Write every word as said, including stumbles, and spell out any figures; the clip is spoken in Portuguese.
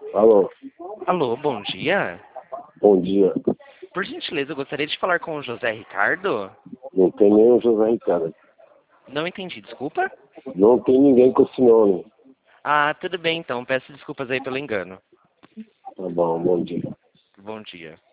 Alô, Alô, bom dia. bom dia. Por gentileza, eu gostaria de falar com o José Ricardo. Não tem nem o José Ricardo. Não entendi, desculpa. Não tem ninguém com esse nome. Ah, tudo bem então. Peço desculpas aí pelo engano. Tá bom, bom dia. Bom dia.